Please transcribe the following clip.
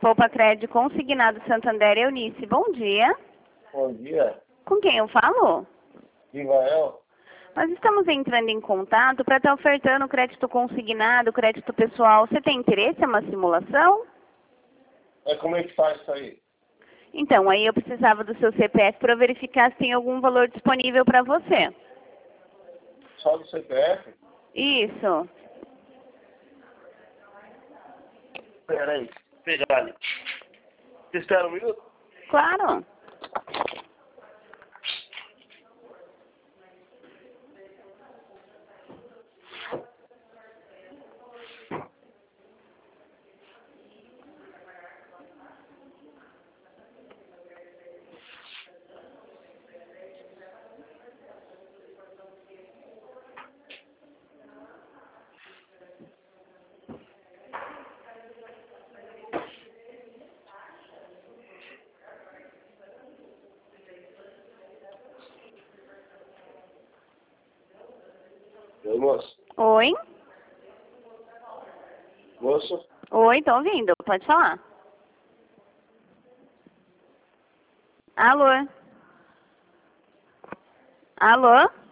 Poupa Crédito Consignado Santander, Eunice. Bom dia. Bom dia. Com quem eu falo? Ivael. Nós estamos entrando em contato para estar ofertando crédito consignado, crédito pessoal. Você tem interesse em uma simulação? Como é que faz isso aí? Então, aí eu precisava do seu CPF para verificar se tem algum valor disponível para você. Só do CPF? Isso. Pera aí, pegar ali. Você espera um minuto? Claro. Oi, moço. Oi? Moço? Oi, tô ouvindo. Pode falar. Alô? Alô?